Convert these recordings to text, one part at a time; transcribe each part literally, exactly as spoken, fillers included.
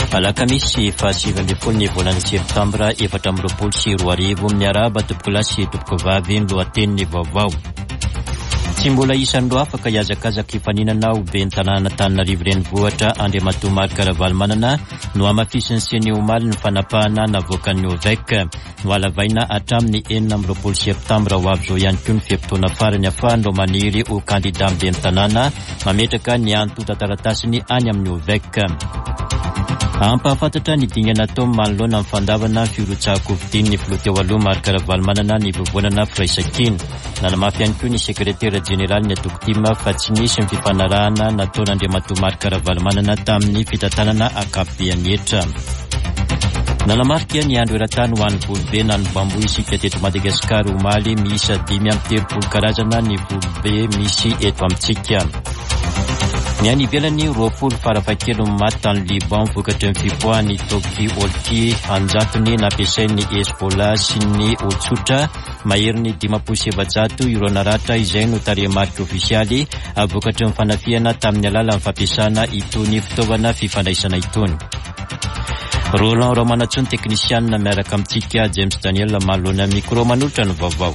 Alakamisy fahasivy ambin'ny folo ny volana septambra efatra amby roapolo sy roa arivo miarahaba toboko lahy sy toboko vavy ny lohatenin'ny vaovao. Tsy mbola isan'ireo afaka hiazakazaka hifaninana ho ben'ny tanàna Antananarivo renivohitra Andriamatoa Marc Ravalomanana no amafisiny sy ny omaly ny fanapahana navoakan'ny O V E C no alavaina hatramin'ny enina amby roapolo septambra ho avy zao ihany koa ny fiam-potoana farany ahafahan'ireo maniry ho kandida amin'ny ben'ny tanàna mametraka ny antota taratasiny any amin'ny O V E C. Ampahafantatra ny dingana natao manoloana amin'ny fandavana firotsahako vidiny ny filoha teo aloha Marc Ravalomanana ny voavoanana firaisan-kina. Nanamafy ihany koa ny sekretera jeneraly ny Tokotima fa tsy nisy ny fifanarahana nataon'Andriamatoa Marc Ravalomanana tamin'ny fitantanana akapobeany etra. Nanamarika ny andro eran-tany ho an'ny volobe na ny bamboa isika teto Madagasikara omaly miisa dimy amby telopolo karazana ny volobe misy eto amintsika. Ny any ivelany roapolo farafakelo maty tany Liban vokatry ny fipoahan'ny toky olky anjatony nampiasain'ny Hezbollah sy ny olotsotra maherin'ny dimampolo sy efajato euro naratra izay no tarehimarika ofisialy vokatry ny fanafihana tamin'ny alalan'ny fampiasana itony fitaovana fifandraisana itony. Roland Romanatson teknisianina miaraka amintsika James Daniel Malona micro manolotra ny vaovao.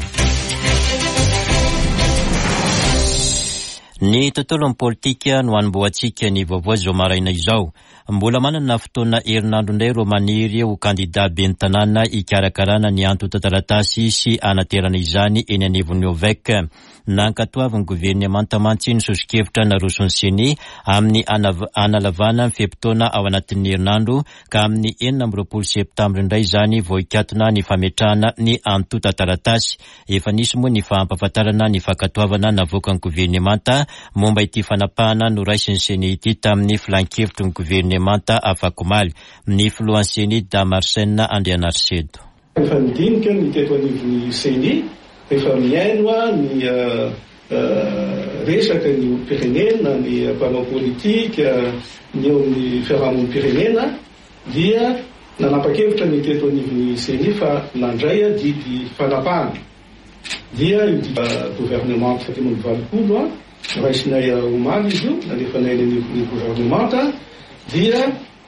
Ny tontolon'ny politika no hanomboantsika ny vaovao zao maraina izao. Mbola manana fotoana herinandro indray ireo maniry ho kandida ben'ny tanàna hikarakarana ny antota taratasy sy anaterana izany eny anivon'ny O V E C. Nankatoavin'ny governemanta mantsy ny sosokevitra narosony seny amin'ny analavana ny fiam-potoana ao anatin'ny herinandro ka amin'ny enina amby roapolo septambra indray izany vao hikatona ny fametrahana ny antota taratasy. Efa nisy moa ny fahampafantarana ny fankatoavana navoakan'ny governemanta momba ity fanapahana no raisiny seny ity tamin'ny filan-kevitry ny governemanta afakomaly. Ny filohan'ny seny Damarsen Andrianarsedo. Efa nidinika ny teto anivon'ny seny rehefa miaino ny resaka ny pirenena ny mpanao politika ny eo amin'ny fiarahamon'ny pirenena dia nanapa-kevitra ny teto anivon'ny seny fa nandray didy fanapahana dia io gouvernemanta fatimony valopolo raisinay omaly izy io nalefanay ny gouvernemanta dia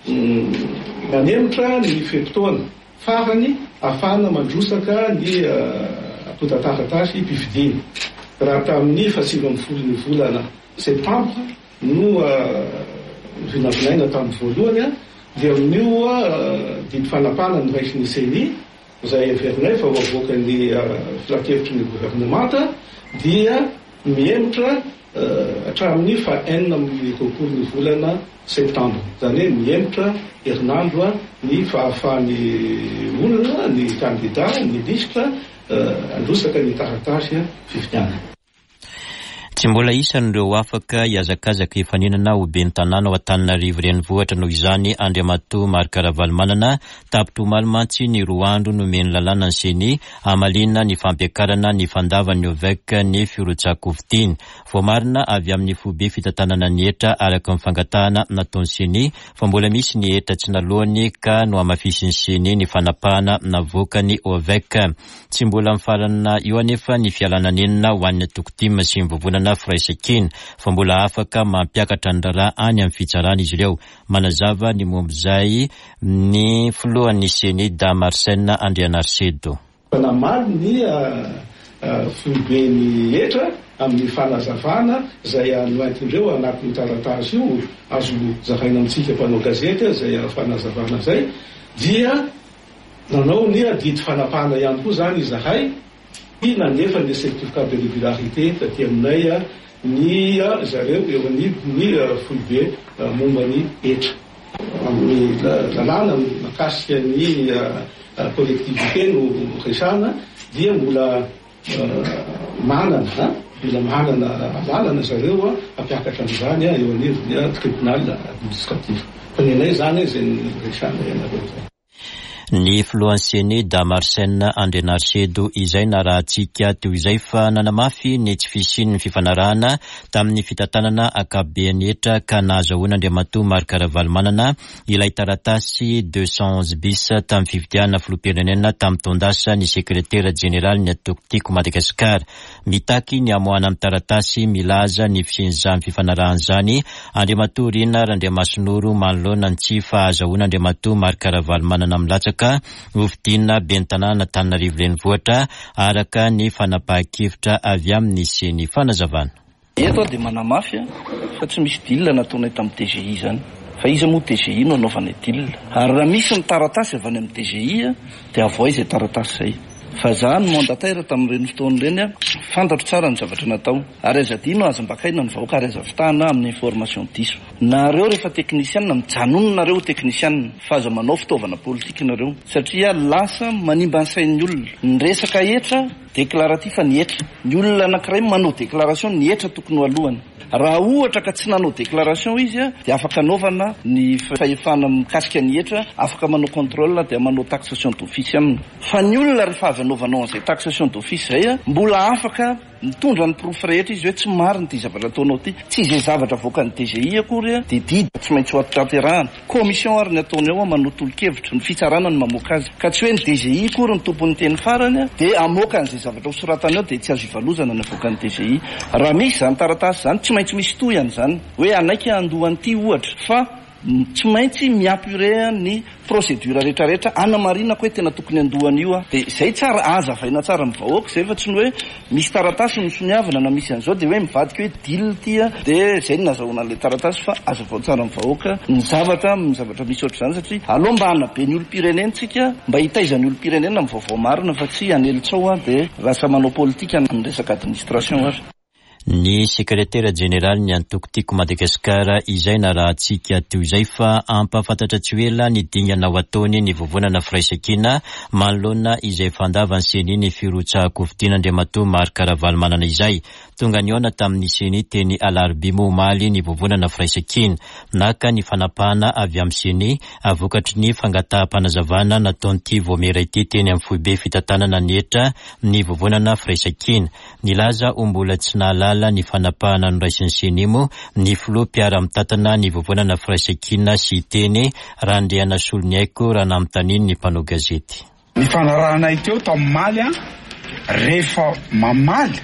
manemitra ny fiam-potoana farany ahafahana mandrosaka ny antota taratasy mpifidiana. Raha tamin'ny fasivy amby folo ny volana septambra no vinavinaina tamin'ny voalohany dia amin'io didy fanapahana ny raisin'ny seny izay averinay fa hoavoaka ny filan-kevitry ny gouvernemanta dia miemotra hatramin'ny fa enina amin'ny roapolo ny volana septambra. Zany hoe miemotra herinandro ny fahafahan'ny olona ny kandida ny lisitra androsaka ny taratasy fifidiana. Tsy mbola isan'ireo afaka hiazakazaka hifaninana ho ben'ny tanàna ao Antananarivo renivohitra noho izany Andriamatoa Marc Ravalomanana tapitra omaly mantsy ny roa andro nomeny lalàna ny seny hamalina ny fampiakarana ny fandavan'ny O V E C ny firotsahako-vidiny. Voamarina avy amin'ny fobe fitantanana ny etra araka ny fangatahana nataon'ny seny fa mbola misy ny etra tsy nalohany ka no amafisiny seny ny fanapahana navoaka ny O V E C. Tsy mbola mifarana io anefa ny fialananenina ho an'ny Tokotima sy ny vovonana firaisan-kina fa mbola afaka mampiakatra ny raharaha any amin'ny fitsarana izy ireo. Manazava ny momba izay ny filohan'ny seny Damarsen Andrianarsedo. Namaly ny filoben'ny etra amin'ny fanazavana izay anoentindreo anatin'ny taratasy io azo zavaina amintsika mpanao gazety izay fanazavana izay dia nanao ny didy fanapahana ihany koa zany izahay nanefa ny certificat de régularité taty aminay ny zareo eo anivon'ny folobe momba ny etra amin'ny lalàna makasika ny collectivité no resana dia mbola manana mbola manana lalàna zareo ampiakatra amin'izany eo anivon'ny tribunal administratif. Fa ny anay zany izay ny resana ianareo zany. Ny filohan'ny Damarsen Andrenarsedo izay narahantsika toy izay fa nanamafy ny tsy fisian'ny fifanarahana tamin'ny fitantanana akabeany etra ka nahazahoana Andriamatoa Marc Ravalomanana ilay taratasy deux cent onze bis tamin'ny fifidianana filoham-pirenena tamin'ny tondasa ny sekretera jeneraly ny atokotiko Madagasikara. Mitaky ny amoahana amin'ny taratasy milaza ny fisian'izany fifanarahana zany Andriamatoa Rina Randriamasinoro manoloana ny tsy fahazahoana Andriamatoa Marc Ravalomanana milatsaka Ufdina bentanana Antananarivo renivohitra araka ny fanapahan-kevitra avy amin'ny seny fanazavana. Eto dia manamafy fa tsy misy dila nataonay tamin'ny T G I zany. Fa izy moa T G I no anaovanay dila. Ary raha misy ny taratasy avy any amin'ny T G I dia avoa izay taratasy zay. Fa za ny mandatera tamin'ireny fotoana ireny fantatro tsara ny zavatra natao. Ary aiza dino aza mbakaina ny vahoaka ary aiza fitahana amin'ny information diso. Nareo rehefa teknisianina mijanonona nareo teknisianina fa aza manao fitaovana politika nareo satria lasa manimba ny sain'ny olona. Ny resaka etra déclaratif ny etra. Ny olona anankiray manao déclaration ny etra tokony ho alohany. Raha ohatra ka tsy nanao déclaration izy dia afaka anaovana ny fahefana mikasika ny etra, afaka manao contrôle dia manao taxation d'office aminy. Fa ny olona rehefa avy anaovanao an'izay taxation d'office zay mbola afaka mitondra ny proof rehetra izy hoe tsy marina ty zavatra ataonao ty, tsy izay zavatra voakan'ny T G I akory dia didy tsy maintsy ho atanterahana. Commission ary ny ataony ao manao tolo-kevitra ny fitsarana ny mamoaka azy ka tsy hoe ny T G I akory ny tompony teny farany dia amoaka an'izay zavatra hosoratany ao dia tsy azo ivalozana ny avoakan'ny T G I. Raha misy zany taratasy zany tsy maintsy misy tohany zany hoe anaiky andohany ty ohatra fa tsy maintsy miapure ny procédure rehetrarehetra anamarinako hoe tena tokony andohany io dia izay tsara azavaina tsara mivahoaka zay fa tsy ny hoe misy taratasy misoniavana na misy an'izao dia hoe mivadika hoe dil tya dia izay ny nazahoana an'ilay taratasy fa azavao tsara mivahoaka ny zavatra ny zavatra misy ohatr'izany satria aloha mba hanabe ny olo-pirenentsika mba hitaizany olo-pirenena amin'ny vaovao marina fa tsy anelitsao dia lasa manao politika amin'ny resaka administration ary. Ny sekretera jeneraly ny antokotiko Madagasikara izay narahantsika toy izay fa ampafantatra tsy ela ny dingana ho ataony ny vovonana firaisan-kina manoloana izay fandava ny seny ny firotsahako fidiana Andriamatoa Marc Ravalomanana izay. Tonga niona tamin'ny seny teny alarobia momaly ny vovonana firaisan-kina naka ny fanapahana avy amin'ny seny avokatry ny fangataham-panazavana nataon'ity vomera ity teny amin'ny foibe fitantanana ny etra ny vovonana firaisan-kina. Nilaza ho mbola tsy nahalala ny fanapahana noraisin'ny senimo ny filoha-piara mitantana ny vovonana firaisan-kina sy teny raha andriana solony aiko raha namintaniny ny mpanao gazety. Ny fanarahanay teo tamin'ny maly rehefa mamaly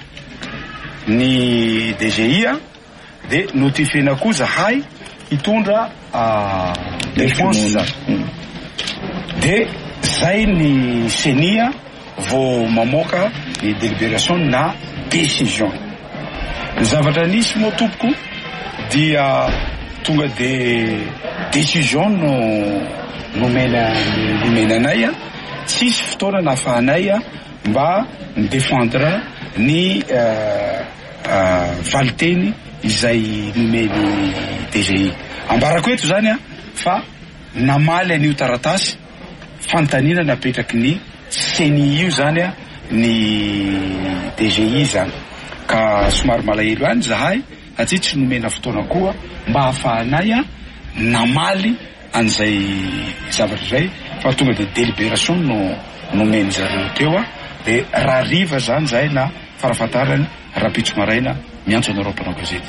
ny D G I dia notifiena koa zahay hitondra défense zany. Dia zay ny senia vao mamoaka ny délibération na décision. Ny zavatra nisy moa tompoko dia tonga dia décision no nomena nomenanay tsisy fotoana nahafahanay mba midéfendre ny valiteny izay nomeny T G I. Ambarako eto zany fa namaly an'io taratasy fantaniana napetraky ny seni io zany ny T G I zany ka somary malahelo any zahay satria tsy nomena fotoana koa mba hahafahanay namaly an'izay zavatra zay fa tonga dia délibération no nomeny zareo teo dia raha riva zany zahay na farafatarany rapitso maraina miantso anareo mpanao gazety.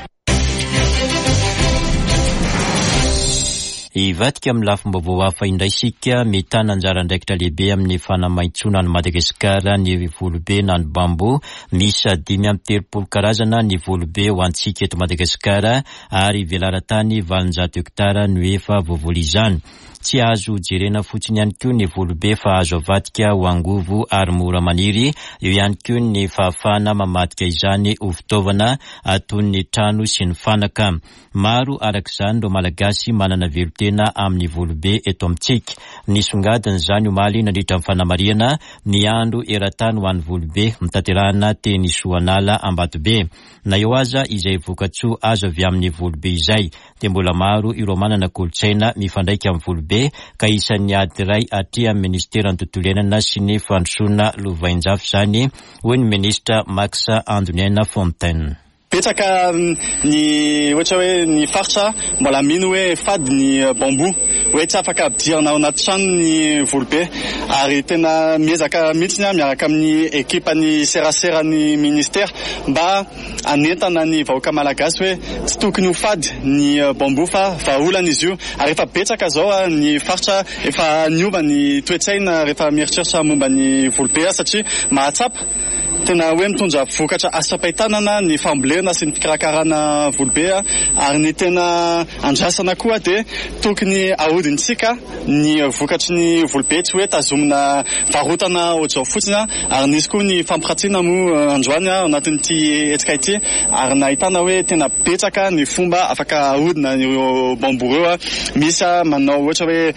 Ivatika amin'ny lafim-baovao hafa indray sika mitana anjara andraikitra lehibe amin'ny fanamaintsona ny Madagasikara ny volobe na ny bambo misy dimy amby telopolo karazana ny volobe ho antsika eto Madagasikara ary velaran-tany valonjato hektara no efa voavolizany. Tsy azo jerena fotsiny ihany koa ny volobe fa azo avadika ho angovo ary mora maniry, eo ihany koa ny fahafahana mamadika izany ho fitaovana atony ny trano sy ny fanaka. Maro arak'izany ireo malagasy manana velotena amin'ny volobe eto amintsika. Nisongadina izany omaly nandritra amin'ny fanamariana ny andro eran-tany ho an'ny volobe mitaterahana teny Soanala Ambatobe. Na eo aza izay vokatsoa azo avy amin'ny volobe izay dia mbola maro ireo manana kolontsaina mifandraika amin'ny volobe ka isan'ny ady iray atỳ amin'ny ministera ny tontolo iainana sy ny fandrosoana lovain-jafy zany hoy ny ministra Max Andoniana Fontaine. betsaka ny ohatra hoe ny faritra mbola mino hoe fady ny bambo hoe tsy afaka abdirana ao anaty trano ny volobe ary tena miezaka mihitsy miaraka amin'ny ekipa ny serasera ny ministère mba anentana ny vahoaka malagasy hoe tsy tokony ho fady ny bambo fa vahaolana izy io ary efa betsaka zao ny faritra efa niova ny toetsaina rehefa mieritreritra momba ny volobe satria mahatsapa tena hoe mitondra vokatra asapaitanana ny fambolena sy ny fikarakarana volobe ary ny tena andrasana koa de tokony ahodintsika ny vokatry ny volobe tsy hoe tazomina varotana ohatrao fotsiny ary nisy koa ny fampiratsiana moa androany ao anatin'ity etsika ity ary nahitana hoe tena betsaka ny fomba afaka ahodina ny bambo reo misy manao ohatra hoe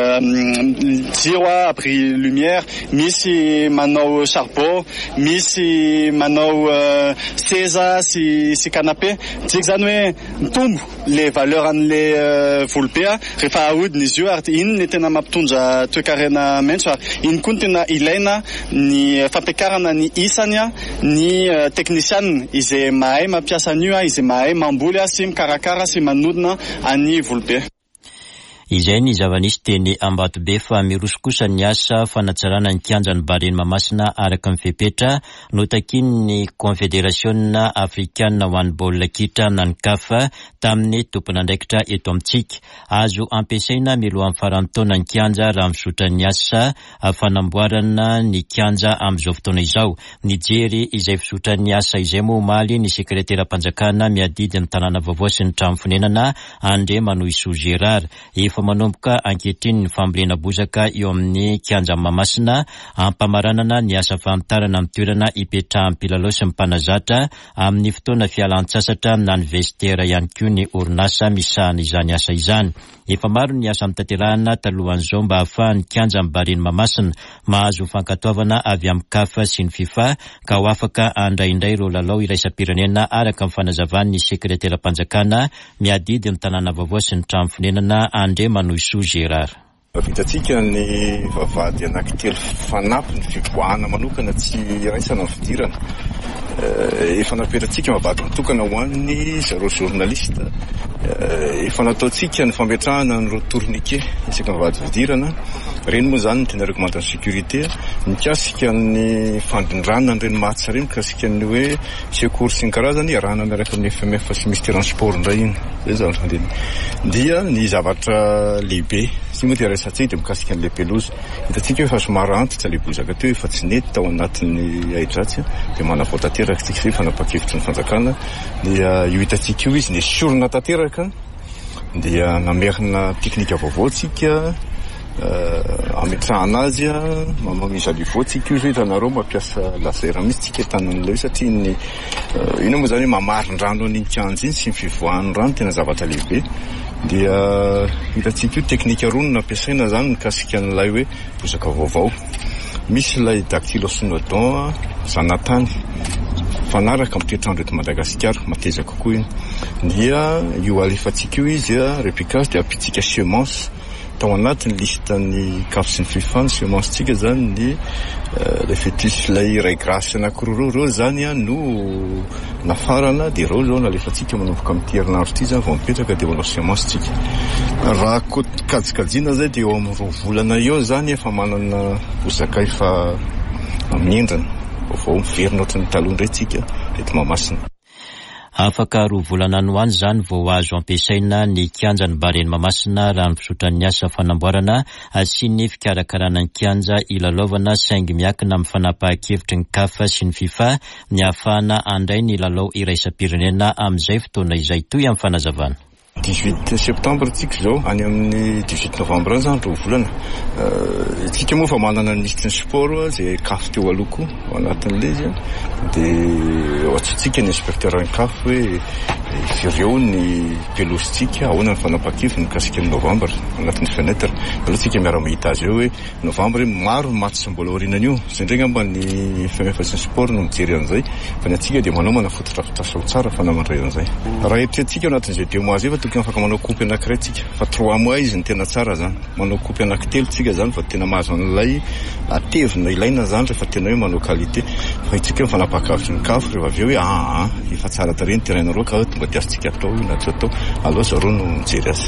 jiro abri lumière misy manao charbon misy sy manao uh, seza sy sy canapé tsy zany hoe mitombo le valeur an'le uh, volobe rehefa ahodina izy io ary iny ny tena mampitondra toe-karena maintso ary iny koa ny tena ilaina ny fampiakarana ny isany ny uh, teknisianina izay mahay mampiasa an'io izay mahay mamboly sy mikarakara sy manodina any volobe. Izay ny zava-nisy teny Ambatobe fa mirosokosa ny asa fanatsarana ny kianjan'ny Bareny Mamasina araka ny fepetra notakin ny Confédération Africaine ho an'ny baolina kitra na ny C A F tamin'ny tompon'andraikitra eto amintsika. Azo ampiasaina milohan'ny farantaona ny kianja raha misotra ny asa fanamboarana ny kianja amin'izao fotoana izao. Nijery izay fisotra ny asa izay moa omaly ny sekretera-panjakana miadidy ny tanàna vaovao sy ny trano fonenana André Manoiso Gérard. Efa manomboka ankehitriny ny fambolena bozaka eo amin'ny kianja Mamasina ampamaranana ny asa famantarana amin'ny toerana ipetrahan'ny mpilalao sy mpanazatra amin'ny fotoana fialan-tsasatra na ny vestera ihany koa ny orinasa misahana izany asa izany. Efa maro ny asa mitanterahana talohan'izao mba ahafahan'ny kianja amin'ny Bareny Mamasina mahazo fankatoavana avy amin'ny C A F sy ny FIFA ka ho afaka andraindray ireo lalao iraisam-pirenena araka amin'ny fanazavan'ny sekretera-panjakana miadidy ny tanàna vaovao sy ny trano fonenana André Manoiso Gérard. Vitatsika ny vavahady anankitelo fanampy ny fivoahana manokana tsy raisana ny fidirana. Efa napetratsika mavady mitokana ho an'ny zareo journaliste. Efa nataotsika ny fampetrahana ny tourniquet isaka mavady fidirana. Reny moa zany ny tena recommandation sécurité. Mikasika ny fandrindrana reny mahatsy reny mikasika ny hoe secours sy ny karazany arahana miaraka amin'ny F M F sy ministère en sport ndray iny. Zay zany fandiny. Dia ny zavatra lehibe sy moa tiarasatsika dia mikasika an'ilay pelouse. Hitatsika hoe fa somary antitra ilay bozaka teo efa tsy nety tao anatin'ny ahidratsy dia manavoa tanteraka tsika izay fanapakevitry ny fanjakana. Dia io hitatsika io izy ny esorina tanteraka dia namerina teknika vaovao tsika ametrahana azy mamamiza livoatsika io zay hitanareo mampiasa laser mihitsy tsika tanan'ilay satria ny ino moa zany mamarindrano an'iny kianja iny sy ny fivoahan'ny rano tena zavatra lehibe. Dia hitatsika io teknika roa no nampiasaina zany mikasika an'ilay hoe bozaka vaovao. Misy ilay dactylosonodon zanatany fanaraka amin'ny toetrandro eto Madagasikara matezaka kokoa iny. Dia io alefatsika io izy replicage dia ampitsika semence tao anatin'ny listan'ny C A F sy ny FIFA ny sementsika zany ny le fétus ilay ray grasy anankiroa reo zany no nafarana dia reo zao nalefatsika manomboka amin'ny herinandro ity zany vao mipetraka dia manao sementsika. Raha kajikajina zay dia eo amin'ny roa volana eo zany efa manana bozaka efa amin'endrana vao miverina ohatran'ny taloha indray tsika eto Mamasina. Afaka roa volana any ho any zany vao azo ampiasaina ny kianjan'ny Bareny Mamasina raha ny fisotran'ny asa fanamboarana sy ny fikarakarana ny kianja ilalaovana saingy miakina amin'ny fanapahan-kevitry ny C A F sy ny FIFA ny ahafahana andray ny lalao iraisam-pirenena amin'izay fotoana izay toy amin'ny fanazavana. dix-huit septembre tsika zao any amin'ny dix-huit novembre zany roa volana. Tsika moa fa manana ministre ny sport zay C A F teo aloha koa ao anatin'ilay izy dia ohatsika ny inspecteur ny C A F hoe fireo ny pelositsika ahoana ny fanapahan-kevitry mikasika ny novembre anatin'ny fenêtre. Aloha tsika miara mahita azy eo hoe novembre maro ny match mbola aorianany io zay indray ngamba ny F M F sy ny sport no mijery an'izay fa ny atsika dia manao manafototra fitrasa ho tsara fanamandray an'izay. Raha eritreretintsika ao anatin'izay deux mois zay fa tokony afaka manao kopy anankiray tsika fa trois mois izy ny tena tsara zany. Manao kopy anankitelo tsika zany fa tena mahazo an'ilay atevina ilaina zany rehefa tena hoe manao qualité. fa itsika mifanapakavitry ny kafo rehefa avy eo hoe aa efa tsara tarehy ny terrainareo ka tonga de azontsika atao io na atao aloha zareo no mijery azy.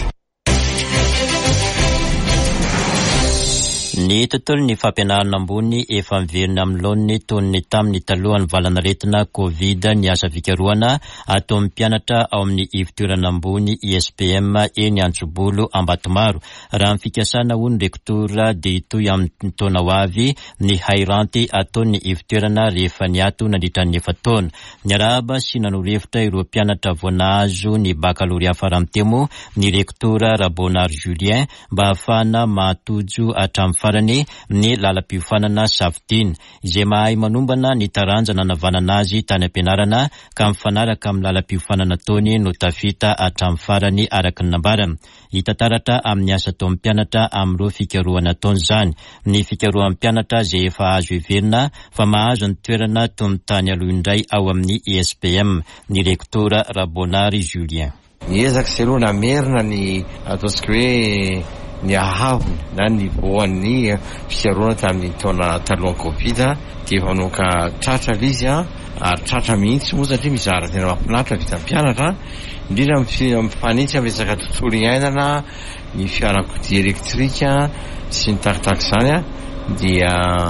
Ny tontolo ny fampianarana ambony efa miverina amin'ny laoniny tony tamin'ny talohan'ny valanaretina Covid ny asa fikarohana atao amin'ny mpianatra ao amin'ny ivotoerana ambony I S P M eny Antsobolo Ambatomaro. Raha ny fikasana ho ny rektora dia itoy amin'ny taona ho avy ny hairanty atao ny ivotoerana rehefa ny ato nandritra ny efa taona. Ny arahaba sy nanorevitra ireo mpianatra voanazo ny bakalorea faramtemo ny rektora Rabonard Julien mba ahafahana mahatojo hatramin'ny farany ny lalam-piofanana safitina izay mahay manombana ny taranjana navanana azy tany ampianarana ka mifanaraka amin'ny lalam-piofanana taony no tafita hatramin'ny farany araka ny nambarana. Hita taratra amin'ny asa taon'ny mpianatra amin'ireo fikarohana taony izany. Ny fikarohan'ny mpianatra izay efa azo heverina fa mahazo ny toerana tony tany aloha indray ao amin'ny I S P M ny rektora Rabonard Julien. Niezaka sy aloha namerina ny ataontsika hoe ny ahavony na ny voan'ny fikarohana tamin'ny taona talohan'ny Covid dia efa manoka tratra izy ary tratra mihitsy moa satria mizara tena mahafinaritra vita mpianatra indrindra mifanitsy amin'ny resaka tontolo iainana ny fiarakodia elektrika sy ny takitaky izany dia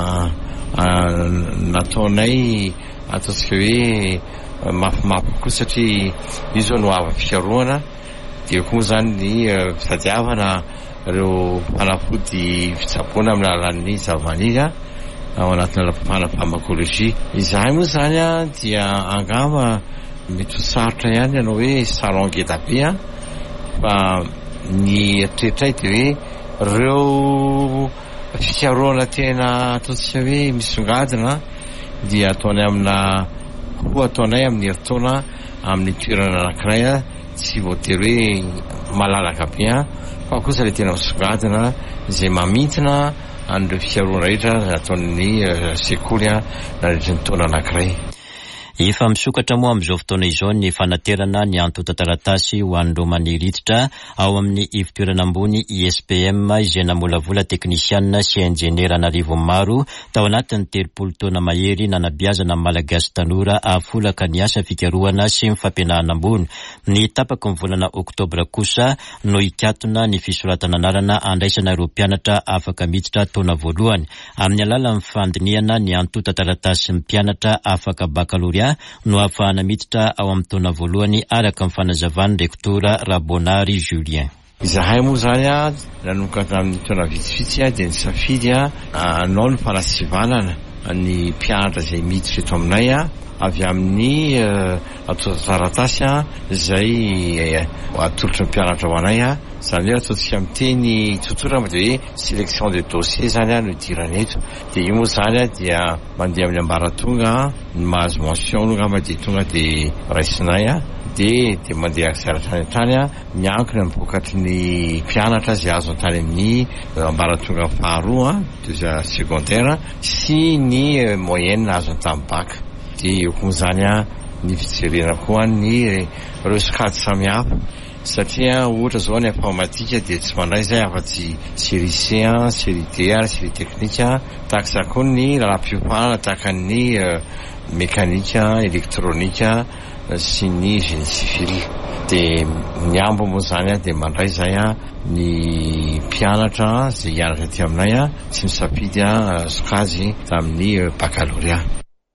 nataonay ataontsika hoe mafimafy koa satria io zao no avy fikarohana dia koa zany ny fitadiavana ireo fanafody fitsaboana amin'ny alalan'ny zavamaniry ao anatin'ny fanafamakolojia. Izahay moa zany dia angamba mety sarotra ihany ianao hoe salon ngeda-be fa ny eritreritray dia hoe ireo fikarohana tena ataontsika hoe misongadina dia ataony amina koa ataonay amin'ny heritaona amin'ny toerana anankiray tsy voatery hoe malalaka be fa kosa ilay tena misongadina izay mamintina an'ireo fikarohana rehetra ataon'ny sekoly nandritra ny taona anankiray. Efa misokatra moa amin'izao fotoana izao ny fanaterana ny antota taratasy ho an'ireo manirititra ao amin'ny ivotoerana ambony I S P M izay namolavola teknisianina sy enjenera an'arivo maro tao anatin'ny telopolo taona mahery nanabeazana malagasy tanora ahafolaka ny asa fikarohana sy ny fampianarana ambony. Ny tapaka ny volana oktobra kosa no ikatona ny fisoratana anarana andraisana ireo mpianatra afaka miditra taona voalohany amin'ny alalan'ny fandiniana ny antota taratasy ny mpianatra afaka bakalorea no ahafahana miditra ao amin'ny taona voalohany araka ny fanazavan'ny rektora Rabonard Julien. Izahay moa zany nanomboka tamin'ny taona vitsivitsy dia nisafidy anao ny fanasivanana ny mpianatra izay miditra eto aminay avy amin'ny atota taratasy izay atolotra ny mpianatra ho anay izany hoe ataontsika miteny tsotsotra mo dia hoe sélection de dossier zany no idirana eto dia io moa zany dia mandeha amin'ny ambaratonga ny mahazo mention no ngamba dia tonga dia raisinay dia dia mandeha akizaratra any an-trany miankina mivokatry ny mpianatra izay azo an-tany amin'ny ambaratonga faharoa deuxième secondaire sy ny moyenne azo an-tamin'ny bac. Dia eo koa zany ny fijerena koa ny ireo sokady samihafa satria ohatra zao ny informatika dia tsy mandray izay afa-tsy série C, série D, série technique tahaka izany koa ny lalam-piofanana tahaka ny mekanika, elektronika sy ny génie civil. Dia ny ambo moa zany dia mandray izay ny mpianatra izay hianatra aty aminay tsy misafidy sokady tamin'ny baccalauréat.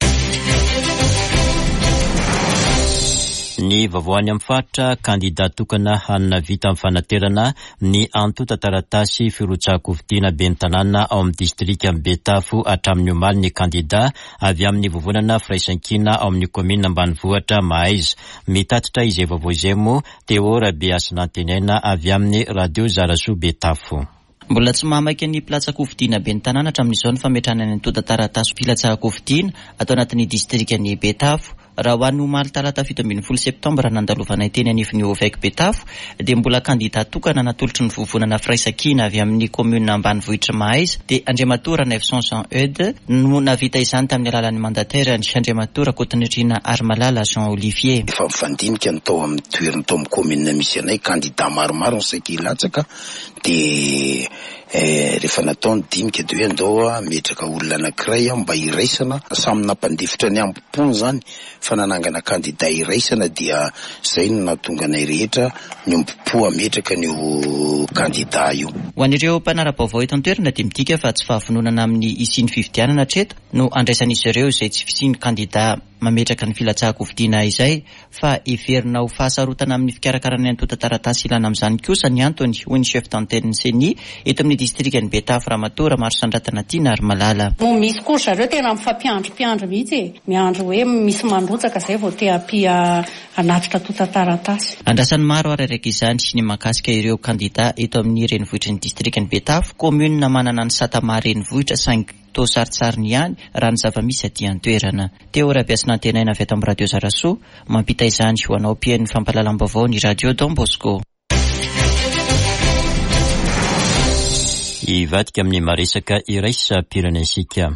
Ny vavoany amin'ny faritra kandida tokana hanina vita amin'ny fanaterana ny antota taratasy firotsako fidiana ben'ny tanàna ao amin'ny distrika Betafo hatramin'ny omaly ny kandida avy amin'ny vovonana firaisankina ao amin'ny komina ambanivohitra Mahaiza. Mitatitra izay vavao izay moa Teo Rabeasinantenaina avy amin'ny radio Zarasoa Betafo. Mbola tsy mahamaiky ny pilatsako fidiana ben'ny tanàna hatramin'izao ny fametrahana ny antota taratasy pilatsako fidiana atao anatin'ny distrika ny Betafo. Raha ho an'ny omaly talata fito ambin'ny folo septambra nandalovanay teny anifiny Ovek Betafo dia mbola kandida tokana natolotry ny vovonana firaisankina avy amin'ny komuna ambanivohitra Mahaiza dia Andriamatora neuf cent cent Eude no navita izany tamin'ny alalan'ny mandataira ny Andriamatora Kotonitrina Armalala Jean Olivier. Efa mifandinika ny tao amin'ny toerana tao amin'ny komuna misy anay kandida maromaro ny saika hilatsaka dia rehefa nataony dimika de hoe andao a metraka olona anankiray a mba iraisana samy nampandifitra ny ambopony zany fa nanangana kandida iraisana dia zay no nahatonga anay rehetra ny ombopo ametraka nio kandida io. Ho an'ireo mpanara-baovao eto an-toerana dia midika fa tsy fahavononana amin'ny isiany fifidianana treto no andraisan'izy ireo izay tsy fisiany kandida mametraka ny filatsahako fidiana izay fa everina ho fahasarotana amin'ny fikarakarana ny antota taratasy ilana amin'izany kosa ny antony hoy ny chef d'antenne Seny eto amin'ny distrikany Betafy Ramatora maro sandratana tiana ary malala. Mo misy koa zareo tena mifampiandro mpiandro mihitsy miandro hoe misy mandrotsaka zay vao te ampia anatitra tota taratasy. Andrasan'ny maro araraka izany sy ny makasika ireo kandida eto amin'ny renivohitry ny distrikany Betafy commune manana ny Satama renivohitra saingy to saritsariny ihany raha ny zava-misy aty an-toerana. Teo rahabiasina antenaina avy eto amin'ny radio Zarasoa mampita izany ho anao mpihaino fampahalalam-baovao ny radio Don Bosco. Ivadika amin'ny maresaka iraisam-pirenena isika.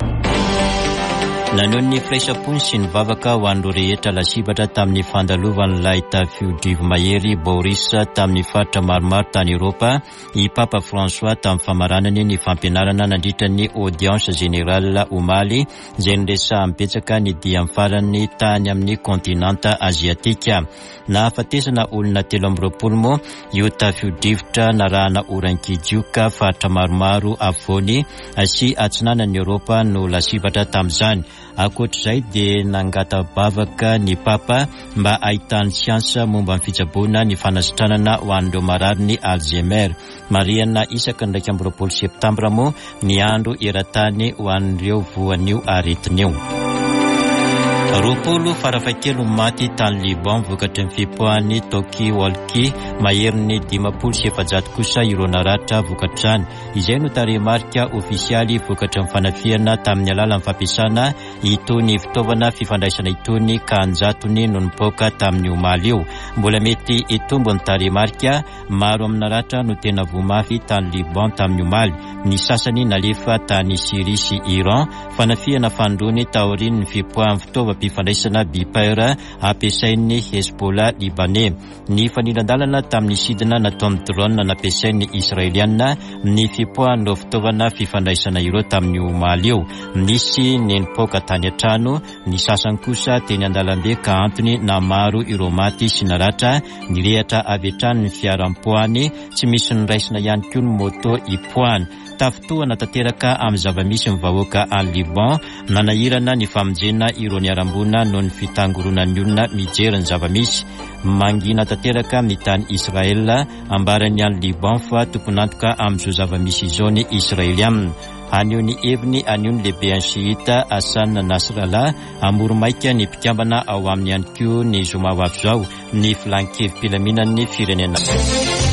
Nanao ny firaisam-pony sy ny vavaka ho an'ireo rehetra lasivatra tamin'ny fandalovan'ilay tafio-drivo mahery Boris tamin'ny faritra maromaro tany Eropa i Papa François tamin'ny famaranany ny fampianarana nandritra ny audience générale omaly izay niresa mipetsaka ny dia farany tany amin'ny kontinanta aziatika. Nahafatesana olona telo amby roapolo moa io tafio-drivotra narahana orankidioka faritra maromaro afovoany sy atsinanan'ny Eropa no lasivatra tamin'izany. Ankoatr'izay dia nangata-bavaka ny Papa mba ahitany siansa momba ny fitsaboana ny fanasitranana ho an'ireo marary ny Alzheimer. Mariana isaka ndraiky amby roapolo septambra moa ny andro eran-tany ho an'ireo voan'io aretin'io. Roapolo farafakelo maty tany Liban vokatry ny fipoahany Toki Walki mahery ny dimapolo sy efajato kosa ireo naratra vokatr'izany. Izay no tarehimarika ofisialy vokatry ny fanafiana tamin'ny alalan'ny fampiasana itony fitaovana fifandraisana itony ka anjatony no nipoaka tamin'ny omaly io. Mbola mety itombo ny tarehimarika maro amin'ny naratra no tena vomafy tany Liban tamin'ny omaly. Ny sasany nalefa tany Syrie sy Iran fanafiana fandrony taoriny ny fipoahan'ny fitaova fifandraisana bipeur ampiasain'ny Hezbollah libanais. Ny fanindran-dalana tamin'ny sidina nataon'ny drone nampiasain'ny Israeliana ny fipoahan'ireo fitaovana fifandraisana ireo tamin'ny omaly io. Nisy ny nipoaka tany an-trano, ny sasany kosa teny an-dalambe ka antony na maro ireo maty sy naratra nirehatra avy hatrany ny fiaram-poany tsy misy niraisina ihany koa ny moto ipoahany. Tafitoana tanteraka amin'ny zava-misy ny vahoaka any Liban nanahirana ny famonjena ireo niarambona noho ny fitangoronan'ny olona mijery ny zava-misy. Mangina tanteraka amin'ny tany Israel ambarany any Liban fa tomponantoka amin'izao zava-misy izao ny Israeliana. Anio ny heviny anio ny lehibe any Shiita Hassan Nasrallah amoro-maika ny mpikambana ao amin'ny ihany koa ny zoma ho avy izao ny filan-kevim-pilaminan'ny firenena.